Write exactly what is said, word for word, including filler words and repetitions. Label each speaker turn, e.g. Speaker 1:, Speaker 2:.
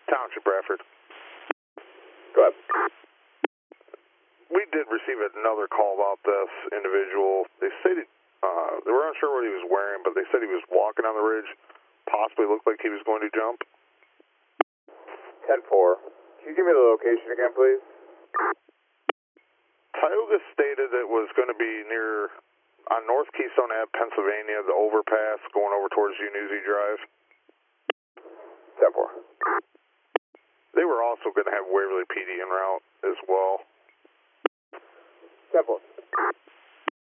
Speaker 1: Township, Bradford.
Speaker 2: Go ahead.
Speaker 1: We did receive another call about this individual. They said he, uh, they were unsure what he was wearing, but they said he was walking on the ridge. Possibly looked like he was going to jump.
Speaker 2: ten four. Can you give me the location again, please?
Speaker 1: Tioga stated it was going to be near, on North Keystone Ave, Pennsylvania, the overpass going over towards Unuzi Drive.
Speaker 2: ten four.
Speaker 1: They were also going to have Waverly P D en route as well.
Speaker 2: ten four.